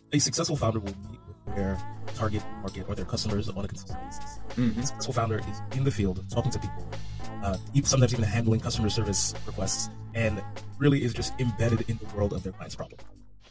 a successful founder will meet with their target market or their customers on a consistent basis. A successful founder is in the field talking to people, sometimes even handling customer service requests, and really is just embedded in the world of their client's problem.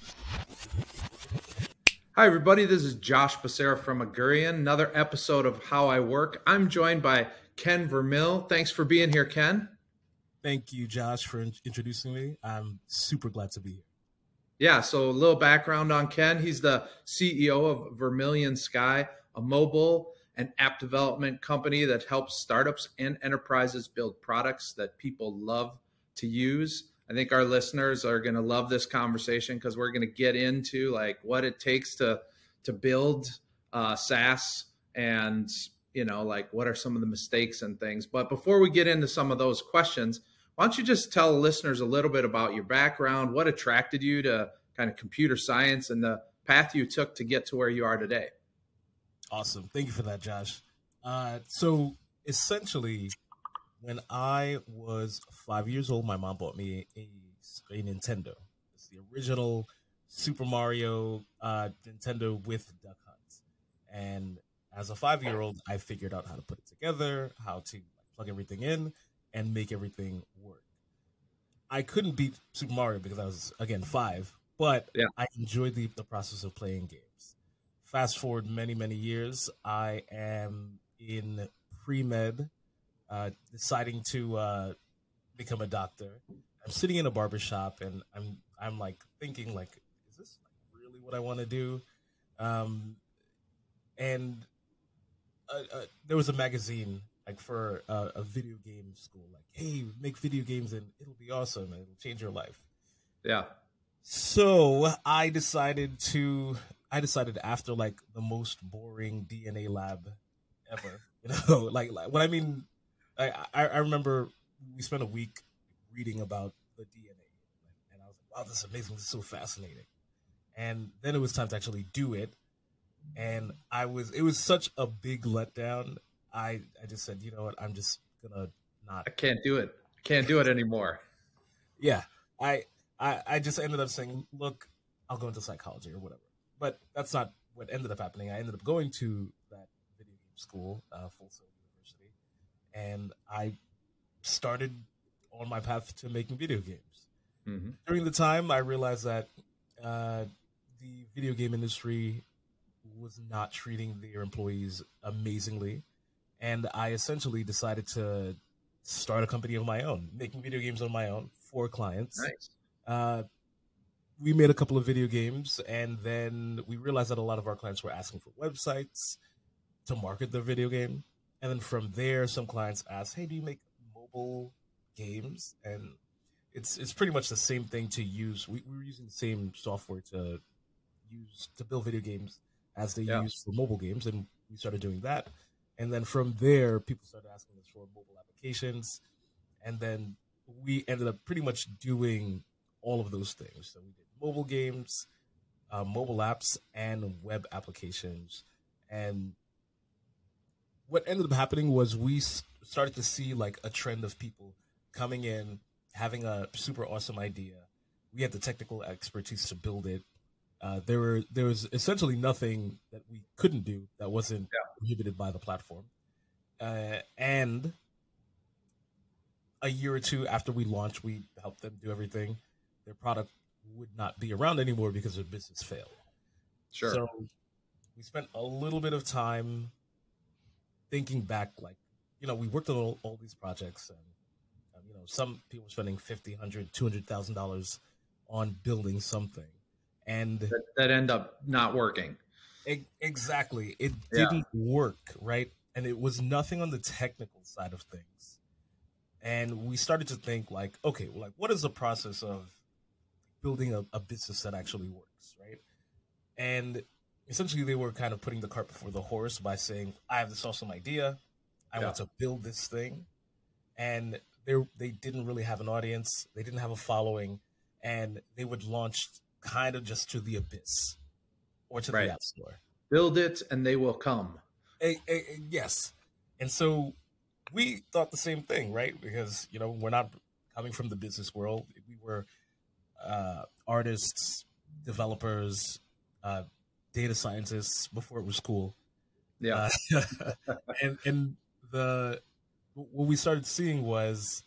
Hi, everybody. This is Josh Becerra from Agurian, another episode of How I Work. I'm joined by Ken Vermill. Thanks for being here, Ken. Thank you, Josh, for introducing me. I'm super glad to be here. Yeah, so a little background on Ken. He's the CEO of Vermilion Sky, a mobile and app development company that helps startups and enterprises build products that people love to use. I think our listeners are going to love this conversation because we're going to get into like what it takes to build SaaS and, like what are some of the mistakes and things. But before we get into some of those questions, why don't you just tell listeners a little bit about your background, what attracted you to kind of computer science and the path you took to get to where you are today? Awesome. Thank you for that, Josh. So essentially, when I was 5 years old, my mom bought me a Nintendo. It's the original Super Mario Nintendo with Duck Hunt. And as a 5-year-old, I figured out how to put it together, how to plug everything in, and make everything work. I couldn't beat Super Mario because I was, again, 5, but yeah. I enjoyed the process of playing games. Fast forward many, many years, I am in pre-med, deciding to become a doctor. I'm sitting in a barbershop and I'm like thinking like, is this really what I want to do? And there was a magazine like for a video game school, like, hey, make video games and it'll be awesome and it'll change your life. Yeah. So I decided after like the most boring DNA lab ever, like what I mean. I remember we spent a week reading about the DNA, and I was like, wow, this is amazing. This is so fascinating. And then it was time to actually do it. And it was such a big letdown. I just said, you know what, I'm just going to not. I can't do it. I can't do it anymore. Yeah. I just ended up saying, look, I'll go into psychology or whatever. But that's not what ended up happening. I ended up going to that video game school, Full Sail University. And I started on my path to making video games. Mm-hmm. During the time, I realized that the video game industry was not treating their employees amazingly. And I essentially decided to start a company of my own, making video games on my own for clients. Nice. We made a couple of video games, and then we realized that a lot of our clients were asking for websites to market their video game. And then from there, some clients asked, hey, do you make mobile games? And it's pretty much the same thing to use. We were using the same software to build video games as they use for mobile games. And we started doing that. And then from there, people started asking us for mobile applications. And then we ended up pretty much doing all of those things. So we did mobile games, mobile apps, and web applications. And what ended up happening was we started to see like a trend of people coming in, having a super awesome idea. We had the technical expertise to build it. There was essentially nothing that we couldn't do that wasn't prohibited by the platform. And a year or two after we launched, we helped them do everything. Their product would not be around anymore because their business failed. Sure. So we spent a little bit of time thinking back, like, we worked on all these projects, and some people were spending $50,000, $100,000, $200,000 on building something, and that end up not working. Exactly, it didn't work, right? And it was nothing on the technical side of things. And we started to think, like, okay, well, like, what is the process of building a business that actually works, right? And essentially, they were kind of putting the cart before the horse by saying, I have this awesome idea. I want to build this thing. And they didn't really have an audience. They didn't have a following. And they would launch kind of just to the abyss or to the App Store. Build it and they will come. Yes. And so we thought the same thing, right? Because, we're not coming from the business world. We were artists, developers, uh, data scientists before it was cool. Yeah. And the what we started seeing was,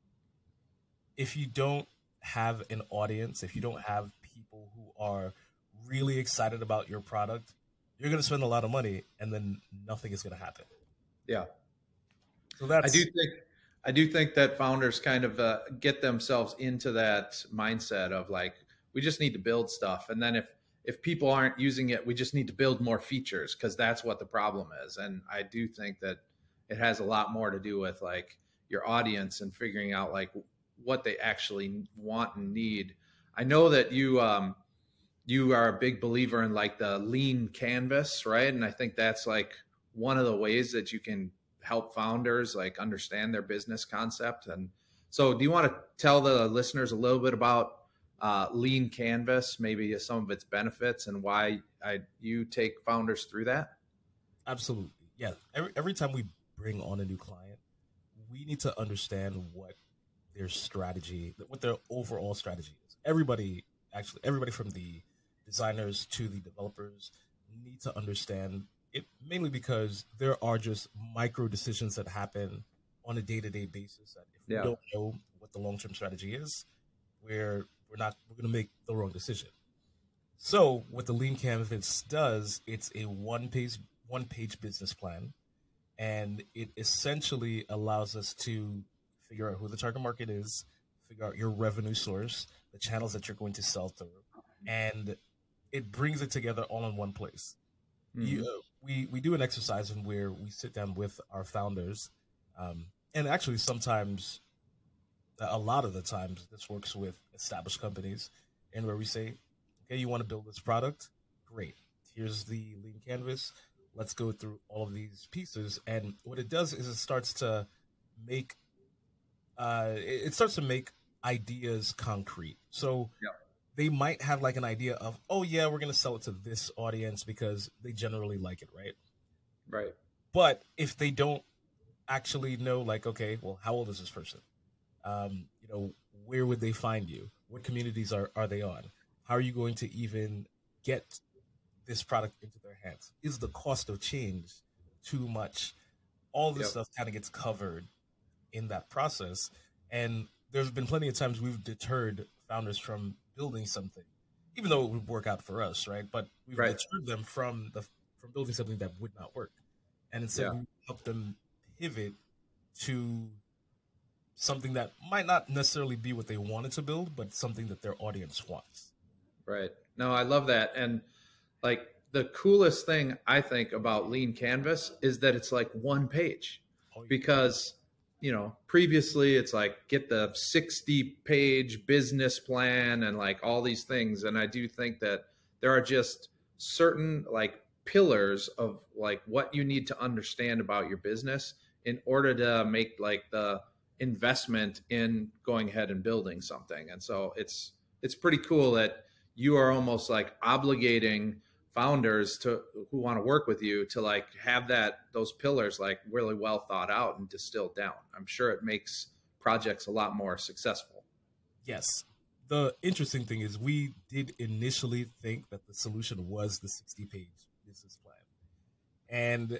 if you don't have an audience, if you don't have people who are really excited about your product, you're going to spend a lot of money and then nothing is going to happen. Yeah. So that's I do think that founders kind of get themselves into that mindset of like, we just need to build stuff. And then if people aren't using it, we just need to build more features because that's what the problem is. And I do think that it has a lot more to do with like your audience and figuring out like what they actually want and need. I know that you are a big believer in like the lean canvas, right? And I think that's like one of the ways that you can help founders like understand their business concept. And so do you want to tell the listeners a little bit about lean canvas, maybe some of its benefits and why you take founders through that? Absolutely. Yeah. Every time we bring on a new client, we need to understand what their strategy, what their overall strategy is. Everybody from the designers to the developers need to understand it, mainly because there are just micro decisions that happen on a day-to-day basis that if we don't know what the long-term strategy is, we're going to make the wrong decision. So what the lean canvas does, it's a one-page business plan, and it essentially allows us to figure out who the target market is, figure out your revenue source, the channels that you're going to sell through, and it brings it together all in one place. Mm-hmm. We do an exercise in where we sit down with our founders, and actually sometimes, a lot of the times, this works with established companies, and where we say, okay, you want to build this product? Great. Here's the lean canvas. Let's go through all of these pieces. And what it does is it starts to make ideas concrete. So they might have like an idea of, oh yeah, we're going to sell it to this audience because they generally like it, right? Right. But if they don't actually know, like, okay, well, how old is this person? Where would they find you? What communities are they on? How are you going to even get this product into their hands? Is the cost of change too much? All this stuff kind of gets covered in that process. And there's been plenty of times we've deterred founders from building something, even though it would work out for us, right? But we've deterred them from building something that would not work. And instead we help them pivot to something that might not necessarily be what they wanted to build, but something that their audience wants. Right. No, I love that. And like the coolest thing I think about Lean Canvas is that it's like one page because, previously it's like get the 60-page business plan and like all these things. And I do think that there are just certain like pillars of like what you need to understand about your business in order to make like the investment in going ahead and building something. And so it's pretty cool that you are almost like obligating founders who want to work with you to like have those pillars like really well thought out and distilled down. I'm sure it makes projects a lot more successful. Yes. The interesting thing is we did initially think that the solution was the 60-page business plan. And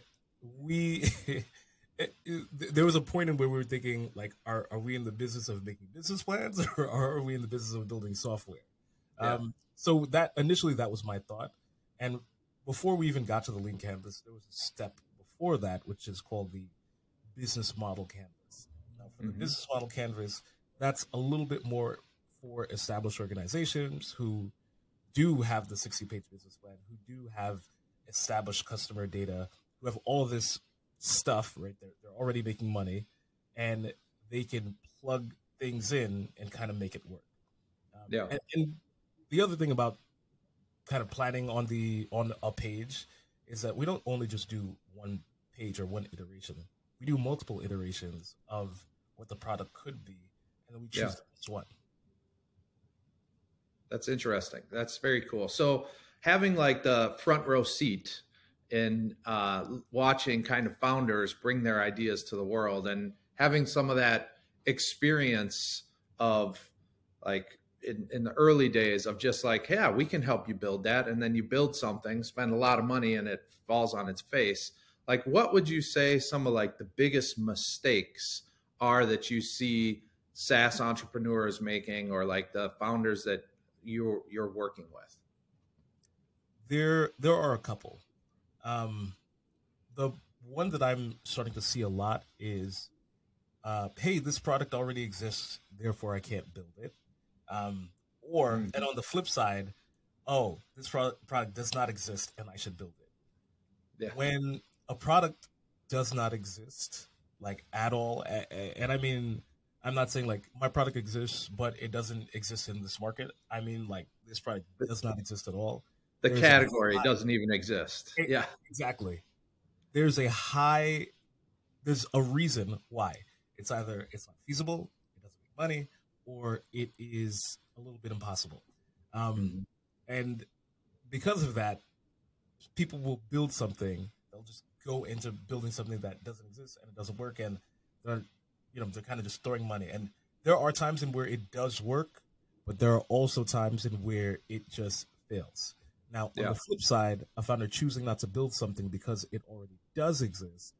there was a point in where we were thinking, like, are we in the business of making business plans or are we in the business of building software? Yeah. So that initially that was my thought. And before we even got to the lean canvas, there was a step before that, which is called the business model canvas. Now, for the business model canvas, that's a little bit more for established organizations who do have the 60-page business plan, who do have established customer data, who have all this stuff, right? They're already making money, and they can plug things in and kind of make it work. And the other thing about kind of planning on a page is that we don't only just do one page or one iteration. We do multiple iterations of what the product could be, and then we choose the best one. That's interesting. That's very cool. So having like the front row seat in watching kind of founders bring their ideas to the world and having some of that experience of like in the early days of just like, yeah, we can help you build that. And then you build something, spend a lot of money, and it falls on its face. Like, what would you say some of like the biggest mistakes are that you see SaaS entrepreneurs making, or like the founders that you're working with? There are a couple. The one that I'm starting to see a lot is, hey, this product already exists, therefore I can't build it. And on the flip side, oh, this product does not exist and I should build it. Yeah. When a product does not exist, like at all, and I mean, I'm not saying like my product exists, but it doesn't exist in this market. I mean, like this product does not exist at all. The category doesn't even exist. Yeah, exactly. There's a reason why. It's either it's not feasible, it doesn't make money, or it is a little bit impossible. And because of that, people will build something. They'll just go into building something that doesn't exist and it doesn't work, and they're kind of just throwing money. And there are times in where it does work, but there are also times in where it just fails. Now, on the flip side, a founder choosing not to build something because it already does exist,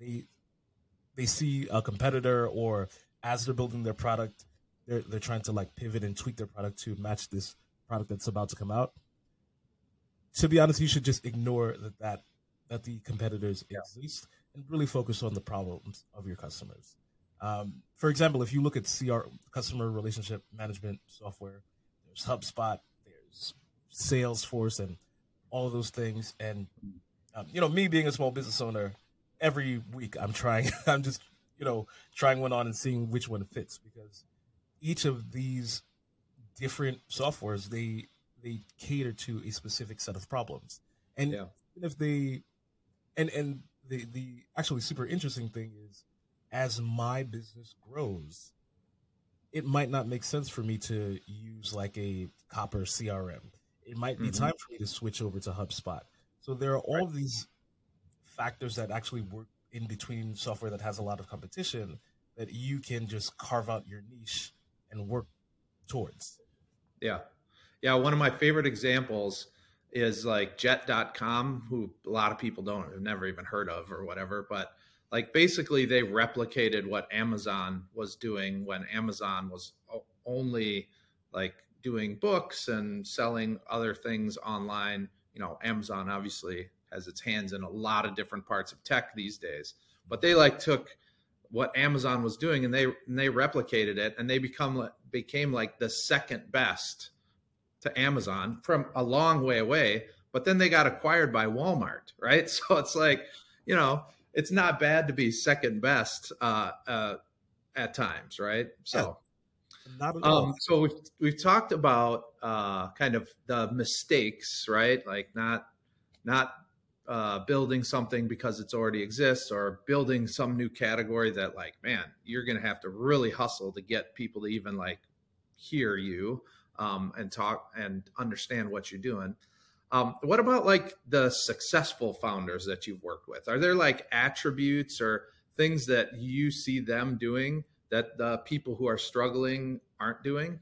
they see a competitor, or as they're building their product, they're trying to like pivot and tweak their product to match this product that's about to come out. To be honest, you should just ignore that the competitors exist and really focus on the problems of your customers. For example, if you look at customer relationship management software, there's HubSpot, there's Salesforce, and all of those things. And me being a small business owner, every week I'm just trying one on and seeing which one fits, because each of these different softwares, they cater to a specific set of problems. And if they and the actually super interesting thing is, as my business grows, it might not make sense for me to use like a copper CRM. It might be time for me to switch over to HubSpot. So there are all these factors that actually work in between software that has a lot of competition that you can just carve out your niche and work towards. Yeah. Yeah. One of my favorite examples is like Jet.com, who a lot of people have never even heard of or whatever, but like basically they replicated what Amazon was doing when Amazon was only like doing books and selling other things online. Amazon obviously has its hands in a lot of different parts of tech these days, but they like took what Amazon was doing and they replicated it, and they became like the second best to Amazon from a long way away. But then they got acquired by Walmart, right? So it's like, it's not bad to be second best at times, right? So, not at all. So we've talked about kind of the mistakes, right? Like not building something because it's already exists, or building some new category that like, man, you're going to have to really hustle to get people to even like hear you and talk and understand what you're doing. What about like the successful founders that you've worked with? Are there like attributes or things that you see them doing that the people who are struggling aren't doing?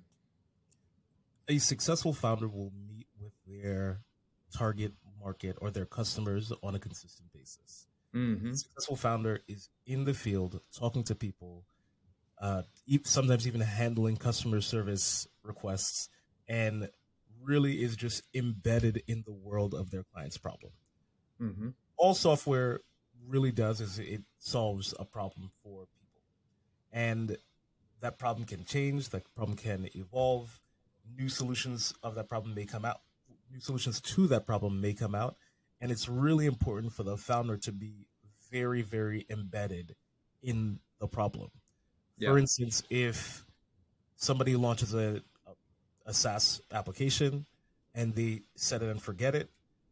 A successful founder will meet with their target market or their customers on a consistent basis. A successful founder is in the field talking to people, sometimes even handling customer service requests, and really is just embedded in the world of their client's problem. All software really does is it solves a problem for people, and that problem can change, that problem can evolve, new solutions of that problem may come out, new solutions to that problem may come out, and it's really important for the founder to be very, very embedded in the problem. For instance, if somebody launches a SaaS application and they set it and forget it,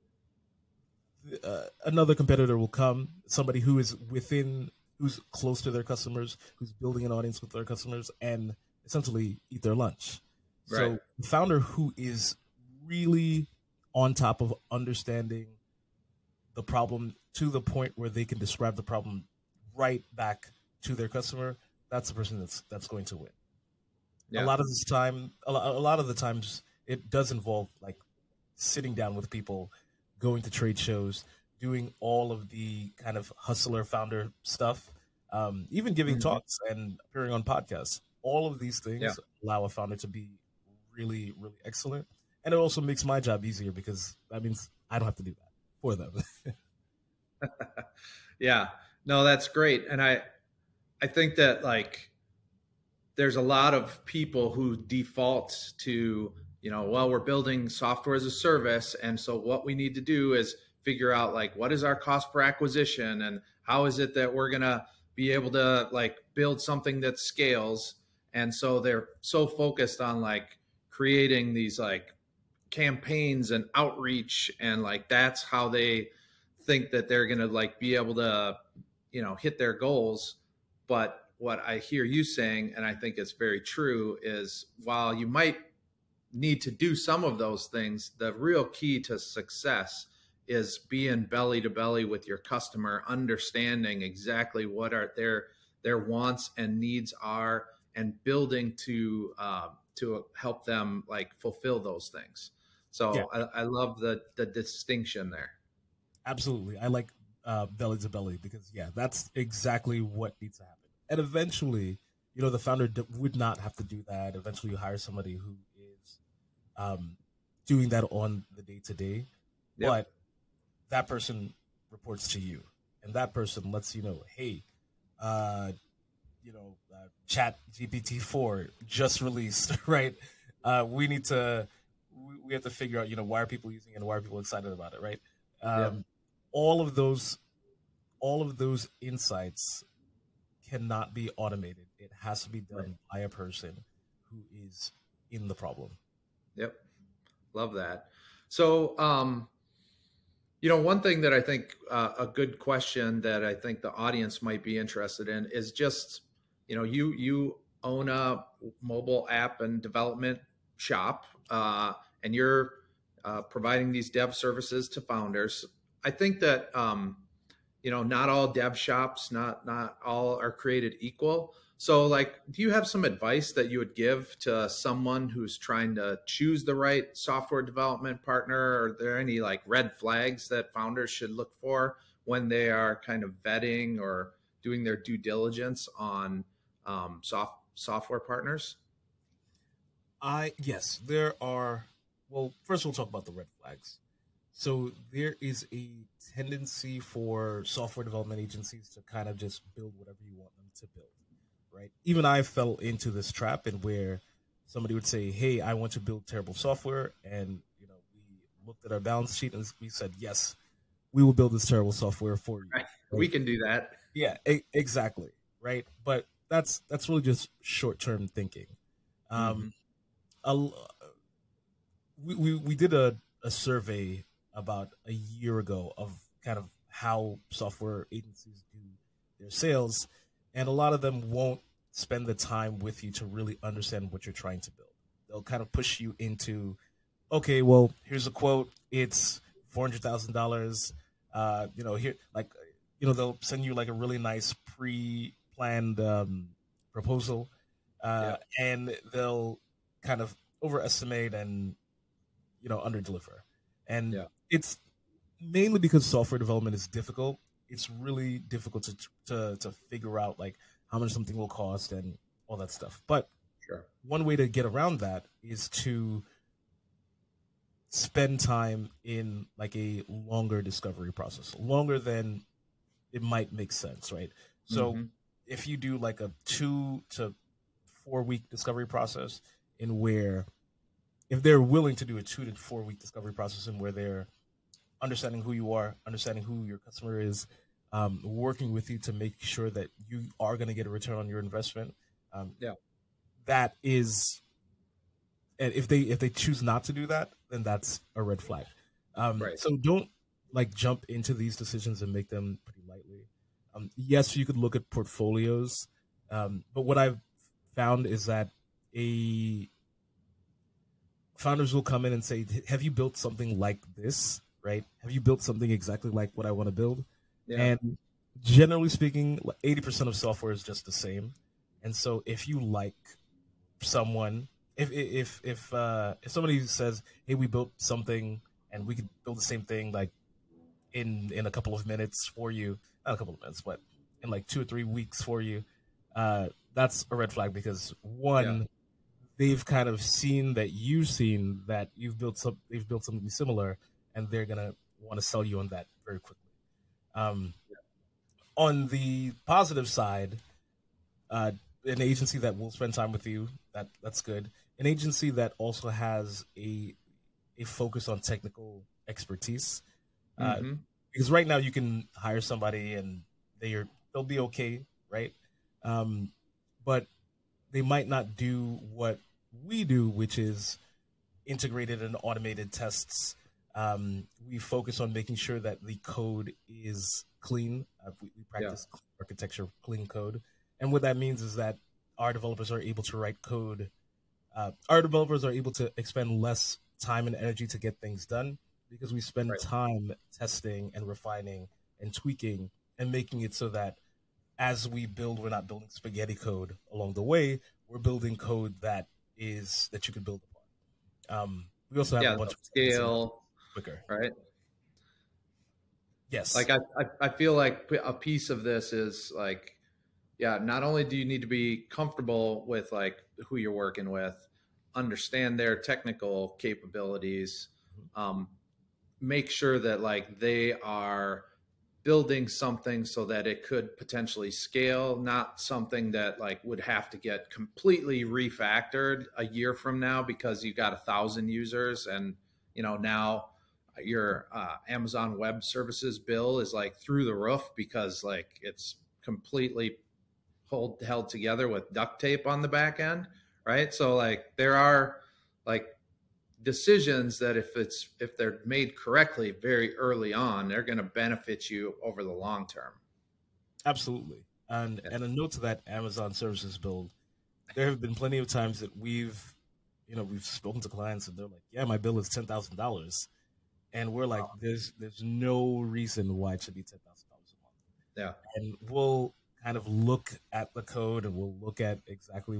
another competitor will come, somebody who is who's close to their customers, who's building an audience with their customers, and essentially eat their lunch. Right. So the founder who is really on top of understanding the problem to the point where they can describe the problem right back to their customer, that's the person that's going to win. Yeah. A lot of the times it does involve like sitting down with people, going to trade shows, doing all of the kind of hustler founder stuff, even giving Mhm. talks and appearing on podcasts. All of these Yeah. things allow a founder to be really, really excellent. And it also makes my job easier because that means I don't have to do that for them. Yeah. No, that's great. And I think that like there's a lot of people who default to, well, we're building software as a service. And so what we need to do is figure out like what is our cost per acquisition and how is it that we're going to be able to like build something that scales. And so they're so focused on like creating these like campaigns and outreach, and like that's how they think that they're going to like be able to hit their goals. But what I hear you saying, and I think it's very true, is while you might need to do some of those things, the real key to success is being belly to belly with your customer, understanding exactly what are their wants and needs are, and building to help them like fulfill those things. Yeah, So I love the distinction there. absolutely. I like belly to belly because yeah, that's exactly what needs to happen. And eventually, the founder would not have to do that. Eventually, you hire somebody who is um, doing that on the day to day, Yep. but that person reports to you, and that person lets you know, hey, uh, Chat GPT-4 just released, right? We need to we have to figure out, why are people using it and why are people excited about it, right? Yep. Um, all of those insights cannot be automated. It has to be done Right. by a person who is in the problem. Yep. Love that. So, one thing that I think a good question that I think the audience might be interested in is just, you own a mobile app and development shop, and you're providing these dev services to founders. I think that not all dev shops, not all are created equal. So, like, do you have some advice that you would give to someone who's trying to choose the right software development partner? Are there any like red flags that founders should look for when they are kind of vetting or doing their due diligence on software partners? Yes, there are. Well, first we'll talk about the red flags. So there is a tendency for software development agencies to kind of just build whatever you want them to build, right? Even I fell into this trap, and where somebody would say, "Hey, I want to build terrible software," and we looked at our balance sheet and we said, "Yes, we will build this terrible software for you." Right. Right? We can do that. Yeah, exactly, right? But that's really just short term thinking. Mm-hmm. Um, a, we did a survey about a year ago of kind of how software agencies do their sales, and a lot of them won't spend the time with you to really understand what you're trying to build. They'll kind of push you into, okay, well, here's a quote. It's $400,000. Here, like, they'll send you like a really nice pre-planned proposal, Yeah. and they'll kind of overestimate and under deliver. And Yeah. it's mainly because software development is difficult. It's really difficult to figure out like how much something will cost and all that stuff. But Sure. one way to get around that is to spend time in like a longer discovery process, longer than it might make sense, right? So Mm-hmm. if you do like a 2 to 4 week discovery process, in where if they're willing to do a 2 to 4 week discovery process, in where they're understanding who you are, understanding who your customer is, working with you to make sure that you are going to get a return on your investment. Yeah. That is, and if they choose not to do that, then that's a red flag. Right. So don't like jump into these decisions and make them pretty lightly. Yes, you could look at portfolios, but what I've found is that a founders will come in and say, "Have you built something like this? Right? Have you built something exactly like what I want to build?" Yeah. And generally speaking, 80% of software is just the same. And so if you like someone, if somebody says, "Hey, we built something and we could build the same thing like in a couple of minutes for you," not a couple of minutes, but in like 2 or 3 weeks for you, that's a red flag because Yeah. one, they've kind of seen that you've built something similar, and they're gonna want to sell you on that very quickly. Um, on the positive side, uh, an agency that will spend time with you, that's good. An agency that also has a focus on technical expertise, uh, Mm-hmm. because right now you can hire somebody and they'll be okay, right? Um, but they might not do what we do, which is integrated and automated tests. We focus on making sure that the code is clean. We Yeah. practice architecture, clean code, and what that means is that our developers are able to write code. Our developers are able to expend less time and energy to get things done because we spend Right. time testing and refining and tweaking and making it so that as we build, we're not building spaghetti code along the way. We're building code that you can build upon. We also have a Yeah. bunch of Scale. quicker. Right. Yes. Like I feel like a piece of this is like, yeah, not only do you need to be comfortable with like who you're working with, understand their technical capabilities, um, make sure that like they are building something so that it could potentially scale, not something that like would have to get completely refactored a year from now because you got 1,000 users and now your Amazon Web Services bill is like through the roof because like it's completely held together with duct tape on the back end, right? So like there are like decisions that if they're made correctly very early on, they're going to benefit you over the long term. Absolutely. Yeah. And a note to that Amazon services build, there have been plenty of times that we've spoken to clients and they're like, "Yeah, my bill is $10,000," and we're like, "There's no reason why it should be $10,000 a month." Yeah. And we'll kind of look at the code and we'll look at exactly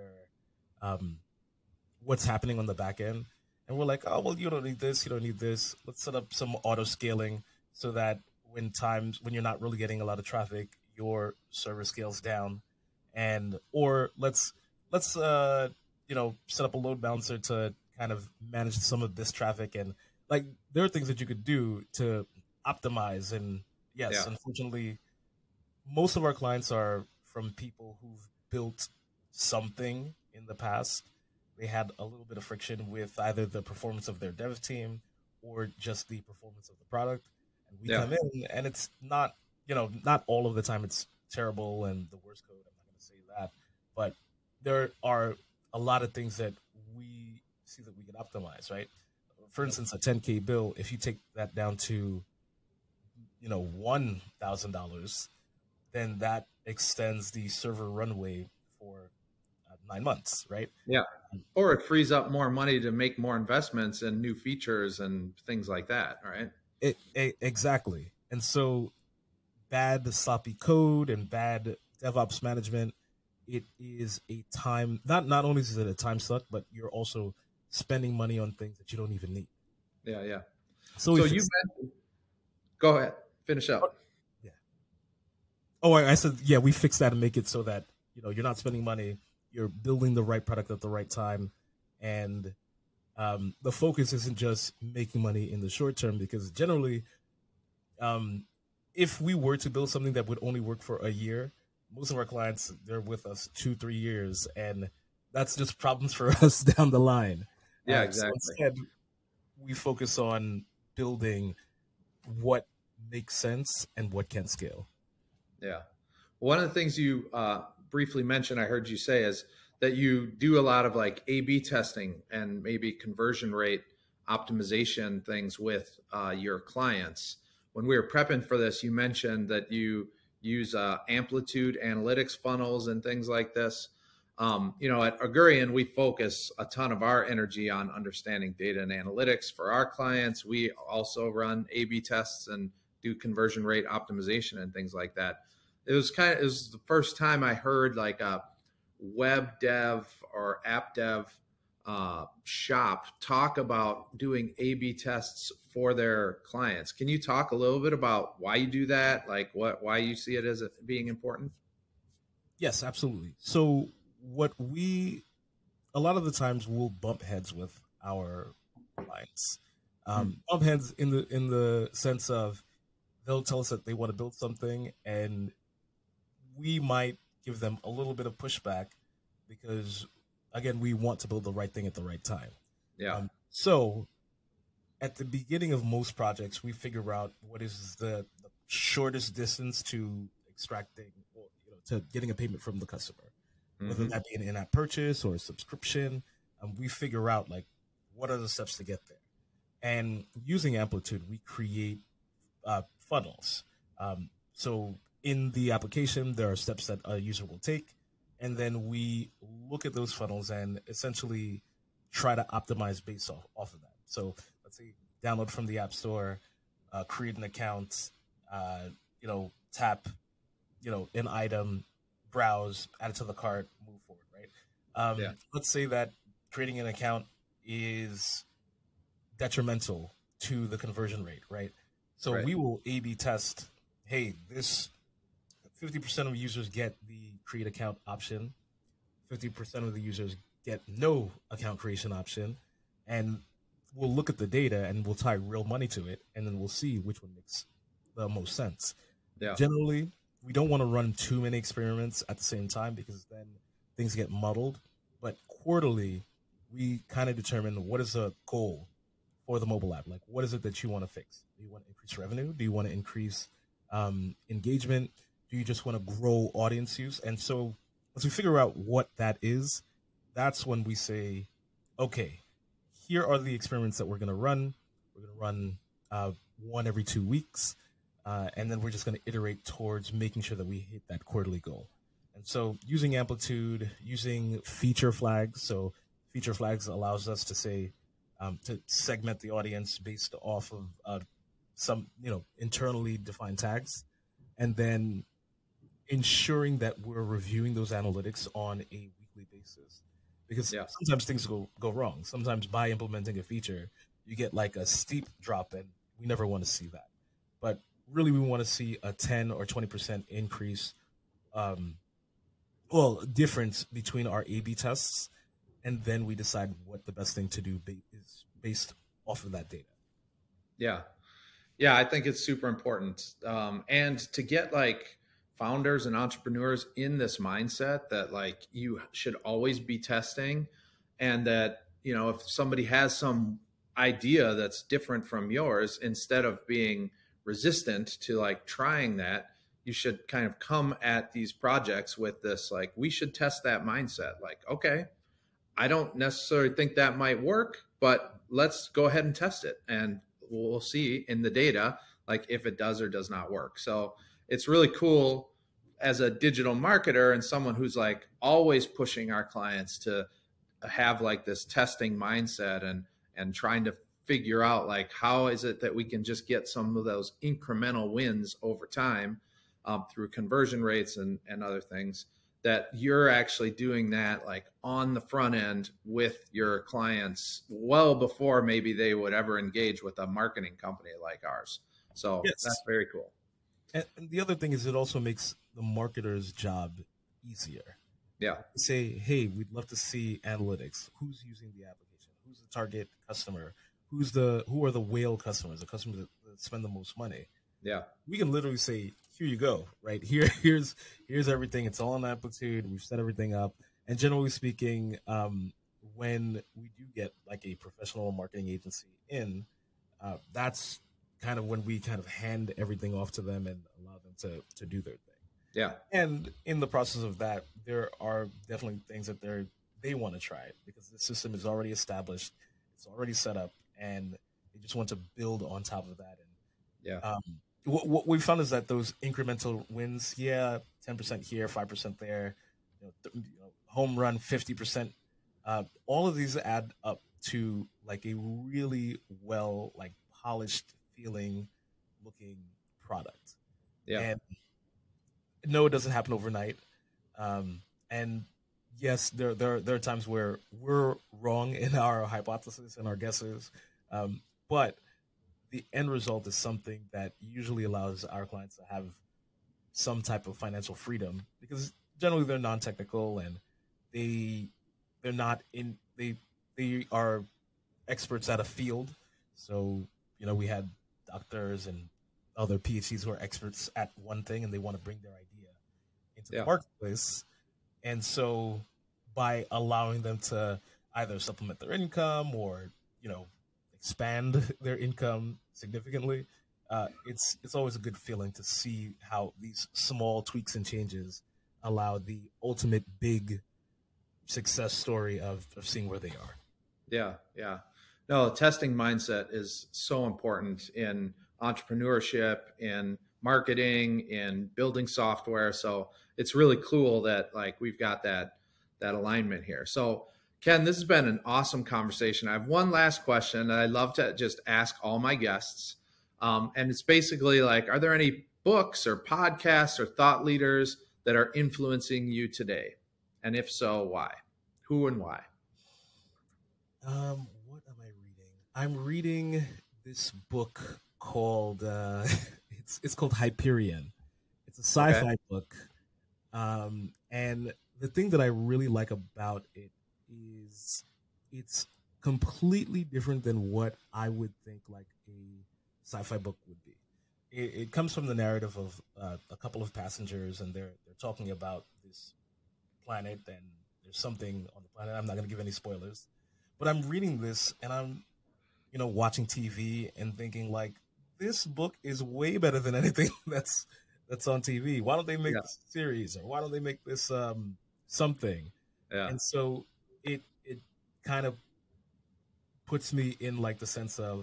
what's happening on the back end, and we're like, "Oh, well, you don't need this, you don't need this. Let's set up some auto scaling so that when you're not really getting a lot of traffic, your server scales down, and or let's set up a load balancer to kind of manage some of this traffic." And like there are things that you could do to optimize. And yes, Yeah. unfortunately, most of our clients are from people who've built something in the past. They had a little bit of friction with either the performance of their dev team or just the performance of the product. And we Yeah. come in and it's not, not all of the time it's terrible and the worst code. I'm not going to say that. But there are a lot of things that we see that we can optimize, right? For instance, a 10K bill, if you take that down to, $1,000, then that extends the server runway for 9 months, right? Yeah. Or it frees up more money to make more investments and new features and things like that. Right. Exactly. And so bad sloppy code and bad DevOps management, it is a time, not only is it a time suck, but you're also spending money on things that you don't even need. Yeah. Yeah. So So you mentioned, go ahead, finish up. Yeah. Oh, I said, yeah, we fixed that and make it so that, you're not spending money, you're building the right product at the right time. And the focus isn't just making money in the short term, because generally, if we were to build something that would only work for a year, most of our clients, they're with us 2-3 years, and that's just problems for us down the line. Yeah, exactly. So instead, we focus on building what makes sense and what can scale. Yeah. One of the things you briefly mentioned, I heard you say, is that you do a lot of like A/B testing and maybe conversion rate optimization things with your clients. When we were prepping for this, you mentioned that you use amplitude analytics funnels and things like this. At Augurian, we focus a ton of our energy on understanding data and analytics for our clients. We also run A/B tests and do conversion rate optimization and things like that. It was the first time I heard like a web dev or app dev shop talk about doing A/B tests for their clients. Can you talk a little bit about why you do that? Like why you see it as being important? Yes, absolutely. So a lot of the times we'll bump heads with our clients. Bump heads in the sense of they'll tell us that they want to build something, and we might give them a little bit of pushback because, again, we want to build the right thing at the right time. Yeah. So at the beginning of most projects, we figure out what is the shortest distance to extracting, or, to getting a payment from the customer, whether that be an in-app purchase or a subscription. We figure out like what are the steps to get there, and using Amplitude, we create funnels. So in the application, there are steps that a user will take, and then we look at those funnels and essentially try to optimize based off of that. So let's say download from the App Store, create an account, tap, an item, browse, add it to the cart, move forward, right? Let's say that creating an account is detrimental to the conversion rate, right? So we will A/B test, hey, this 50% of users get the create account option, 50% of the users get no account creation option, and we'll look at the data and we'll tie real money to it, and then we'll see which one makes the most sense. Yeah. Generally, we don't want to run too many experiments at the same time because then things get muddled. But quarterly, we kind of determine what is the goal for the mobile app. Like, what is it that you want to fix? Do you want to increase revenue? Do you want to increase engagement? Do you just want to grow audience use? And so once we figure out what that is, that's when we say, okay, here are the experiments that we're going to run. We're going to run one every 2 weeks. And then we're just going to iterate towards making sure that we hit that quarterly goal. And so using Amplitude, using feature flags. So feature flags allows us to say, to segment the audience based off of some, internally defined tags. And then ensuring that we're reviewing those analytics on a weekly basis. Because sometimes things go wrong. Sometimes by implementing a feature, you get like a steep drop, and we never want to see that. But really, we want to see a 10 or 20% increase, difference between our A/B tests, and then we decide what the best thing to do is based off of that data. Yeah, I think it's super important. And to get like founders and entrepreneurs in this mindset that like you should always be testing, and that, if somebody has some idea that's different from yours, instead of being resistant to like trying that, you should kind of come at these projects with this, like, we should test that mindset. Like, okay, I don't necessarily think that might work, but let's go ahead and test it. And we'll see in the data, like if it does or does not work. So it's really cool as a digital marketer and someone who's like always pushing our clients to have like this testing mindset and trying to figure out like how is it that we can just get some of those incremental wins over time through conversion rates and other things, that you're actually doing that like on the front end with your clients well before maybe they would ever engage with a marketing company like ours. So that's very cool. And the other thing is it also makes the marketer's job easier. Yeah. Say, hey, we'd love to see analytics. Who's using the application? Who's the target customer? Who are the whale customers, the customers that spend the most money? Yeah. We can literally say, here you go, right? Here's everything. It's all on Amplitude. We've set everything up. And generally speaking, when we do get like a professional marketing agency in, that's kind of when we kind of hand everything off to them and allow them to do their thing. Yeah. And in the process of that, there are definitely things that they want to try because the system is already established. It's already set up, and they just want to build on top of that. And what we found is that those incremental wins, 10% here, 5% there, home run 50%, all of these add up to like a really well, like polished feeling looking product. Yeah. And no, it doesn't happen overnight. And yes, there are times where we're wrong in our hypothesis and our guesses, but the end result is something that usually allows our clients to have some type of financial freedom because generally they're non-technical and they're not in they are experts at a field. So we had doctors and other PhDs who are experts at one thing and they want to bring their idea into the marketplace. And so by allowing them to either supplement their income or, expand their income significantly, it's always a good feeling to see how these small tweaks and changes allow the ultimate big success story of seeing where they are. Yeah. No, testing mindset is so important in entrepreneurship, in marketing, in building software. So it's really cool that we've got that alignment here. So Ken, this has been an awesome conversation. I have one last question that I'd love to just ask all my guests. And it's basically are there any books or podcasts or thought leaders that are influencing you today? And if so, why? Who and why? What am I reading? I'm reading this book called it's called Hyperion. It's a sci-fi book. And the thing that I really like about it is it's completely different than what I would think a sci-fi book would be. It comes from the narrative of a couple of passengers, and they're talking about this planet, and there's something on the planet. I'm not going to give any spoilers, but I'm reading this, and I'm, watching TV and thinking this book is way better than anything that's on TV. Why don't they make this series, or why don't they make this something? Yeah. And so it kind of puts me in the sense of,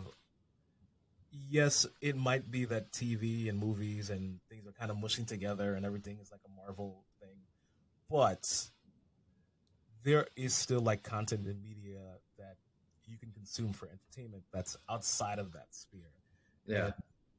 yes, it might be that TV and movies and things are kind of mushing together and everything is a Marvel thing, but there is still content in media that you can consume for entertainment that's outside of that sphere. Yeah.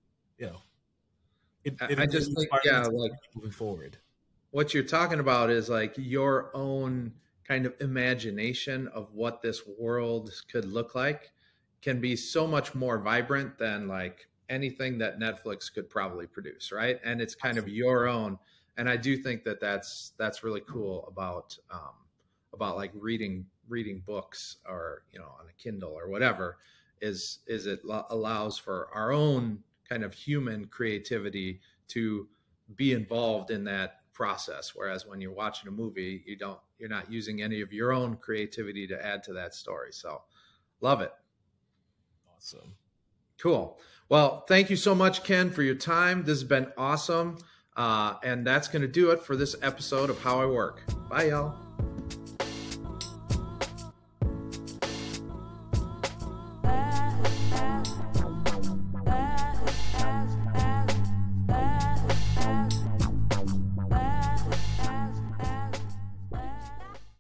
And, I just think, moving forward. What you're talking about is your own kind of imagination of what this world could look like can be so much more vibrant than anything that Netflix could probably produce, right? And it's kind of your own. And I do think that that's really cool about reading books or on a Kindle or whatever is it allows for our own kind of human creativity to be involved in that process. Whereas when you're watching a movie, you're not using any of your own creativity to add to that story. So love it. Awesome. Cool. Well, thank you so much, Ken, for your time. This has been awesome. And that's going to do it for this episode of How I Work. Bye, y'all.